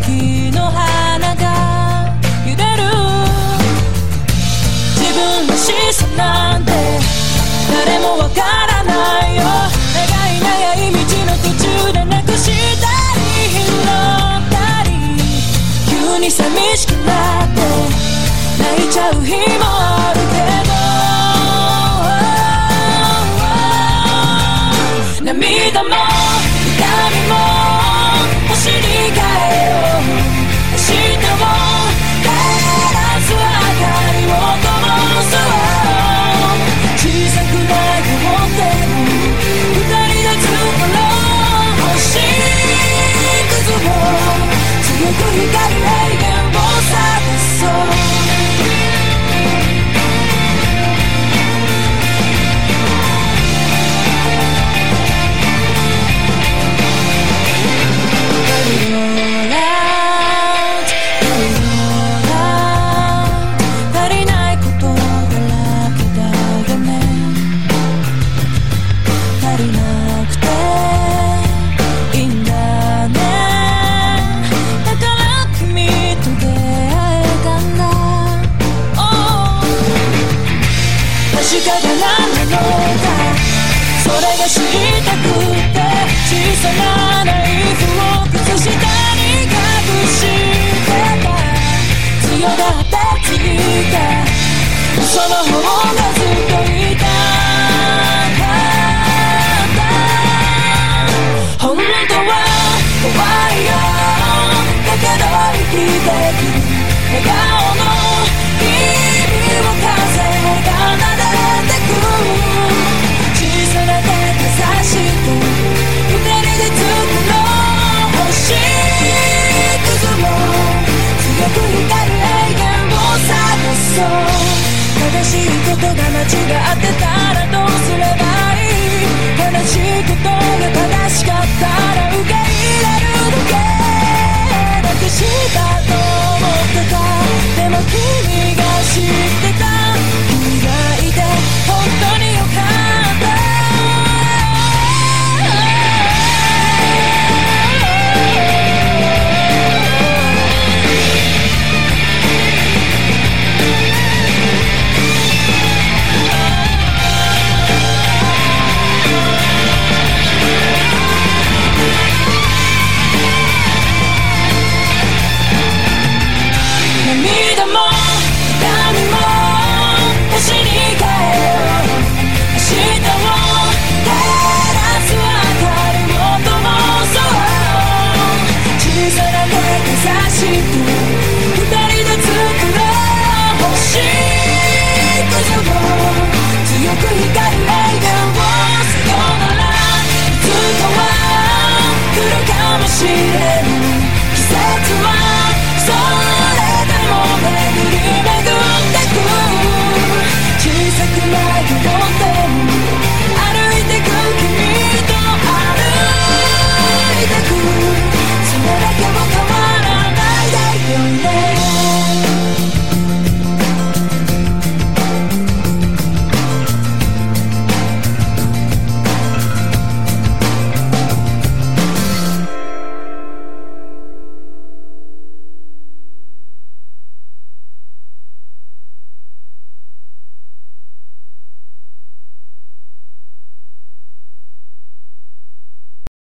木の花が揺れる。自分らしさなんて誰もわからないよ。長い道の途中でなくしたり拾ったり、急に寂しくなって泣いちゃう日もあるけど、涙も痛みも星に変えよう。明日も照らす明かりを灯すわ。小さくないと思っても二人でずっと星屑を強く光る永遠を探そう。確かな何なのか、それが知りたくて、小さなナイフを靴下に隠してた。強がってついたその方がずっといた。本当は怖いよ、だけど生きてく笑顔の日々を風が撫でてく。小さな手かざして二人で作ろう星屑も強く光る永遠を探そう。正しいことが間違ってた